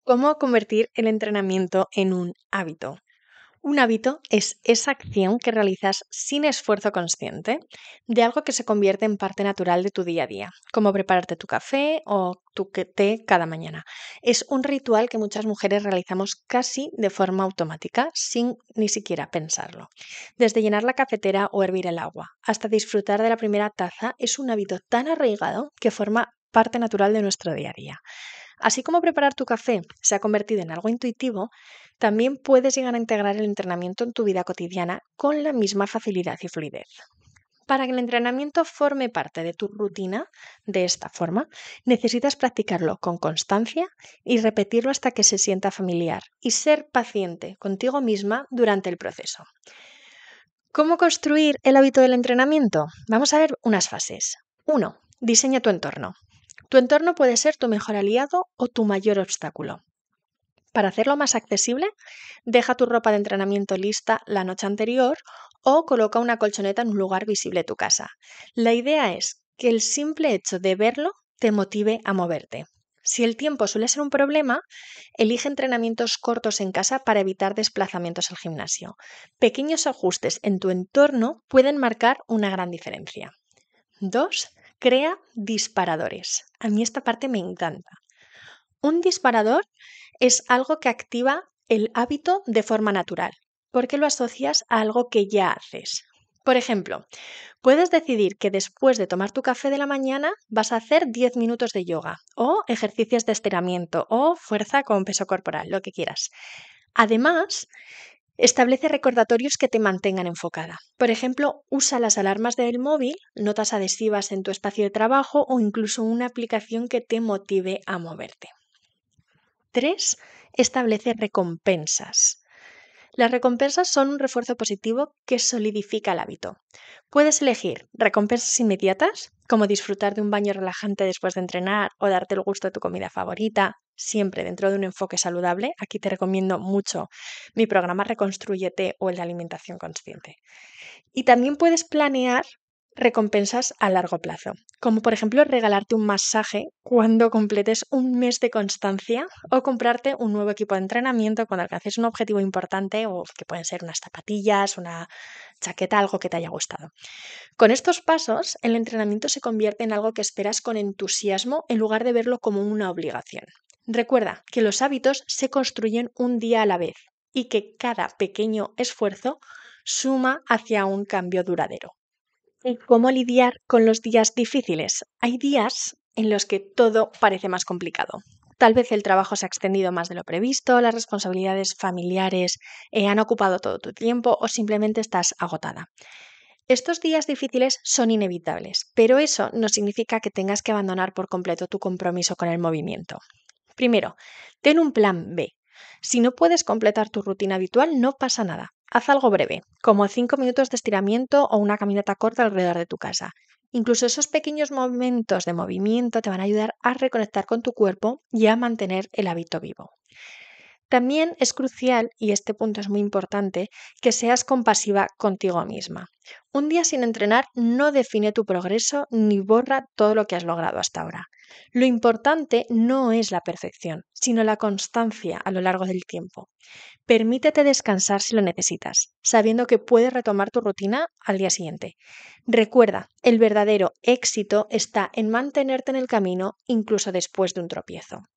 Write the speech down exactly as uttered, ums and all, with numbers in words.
¿Cómo convertir el entrenamiento en un hábito? Un hábito es esa acción que realizas sin esfuerzo consciente de algo que se convierte en parte natural de tu día a día, como prepararte tu café o tu que- té cada mañana. Es un ritual que muchas mujeres realizamos casi de forma automática, sin ni siquiera pensarlo. Desde llenar la cafetera o hervir el agua, hasta disfrutar de la primera taza, es un hábito tan arraigado que forma parte natural de nuestro día a día. Así como preparar tu café se ha convertido en algo intuitivo, también puedes llegar a integrar el entrenamiento en tu vida cotidiana con la misma facilidad y fluidez. Para que el entrenamiento forme parte de tu rutina de esta forma, necesitas practicarlo con constancia y repetirlo hasta que se sienta familiar y ser paciente contigo misma durante el proceso. ¿Cómo construir el hábito del entrenamiento? Vamos a ver unas fases. uno. Diseña tu entorno. Tu entorno puede ser tu mejor aliado o tu mayor obstáculo. Para hacerlo más accesible, deja tu ropa de entrenamiento lista la noche anterior o coloca una colchoneta en un lugar visible de tu casa. La idea es que el simple hecho de verlo te motive a moverte. Si el tiempo suele ser un problema, elige entrenamientos cortos en casa para evitar desplazamientos al gimnasio. Pequeños ajustes en tu entorno pueden marcar una gran diferencia. dos. Crea disparadores. A mí esta parte me encanta. Un disparador es algo que activa el hábito de forma natural, porque lo asocias a algo que ya haces. Por ejemplo, puedes decidir que después de tomar tu café de la mañana vas a hacer diez minutos de yoga o ejercicios de estiramiento o fuerza con peso corporal, lo que quieras. Además, establece recordatorios que te mantengan enfocada. Por ejemplo, usa las alarmas del móvil, notas adhesivas en tu espacio de trabajo o incluso una aplicación que te motive a moverte. tres. Establece recompensas. Las recompensas son un refuerzo positivo que solidifica el hábito. Puedes elegir recompensas inmediatas, como disfrutar de un baño relajante después de entrenar o darte el gusto de tu comida favorita, siempre dentro de un enfoque saludable. Aquí te recomiendo mucho mi programa Reconstrúyete o el de alimentación consciente. Y también puedes planear recompensas a largo plazo, como por ejemplo regalarte un masaje cuando completes un mes de constancia o comprarte un nuevo equipo de entrenamiento cuando alcances un objetivo importante o que pueden ser unas zapatillas, una chaqueta, algo que te haya gustado. Con estos pasos, el entrenamiento se convierte en algo que esperas con entusiasmo en lugar de verlo como una obligación. Recuerda que los hábitos se construyen un día a la vez y que cada pequeño esfuerzo suma hacia un cambio duradero. ¿Y cómo lidiar con los días difíciles? Hay días en los que todo parece más complicado. Tal vez el trabajo se ha extendido más de lo previsto, las responsabilidades familiares eh, han ocupado todo tu tiempo o simplemente estás agotada. Estos días difíciles son inevitables, pero eso no significa que tengas que abandonar por completo tu compromiso con el movimiento. Primero, ten un plan B. Si no puedes completar tu rutina habitual, no pasa nada. Haz algo breve, como cinco minutos de estiramiento o una caminata corta alrededor de tu casa. Incluso esos pequeños momentos de movimiento te van a ayudar a reconectar con tu cuerpo y a mantener el hábito vivo. También es crucial, y este punto es muy importante, que seas compasiva contigo misma. Un día sin entrenar no define tu progreso ni borra todo lo que has logrado hasta ahora. Lo importante no es la perfección, sino la constancia a lo largo del tiempo. Permítete descansar si lo necesitas, sabiendo que puedes retomar tu rutina al día siguiente. Recuerda, el verdadero éxito está en mantenerte en el camino incluso después de un tropiezo.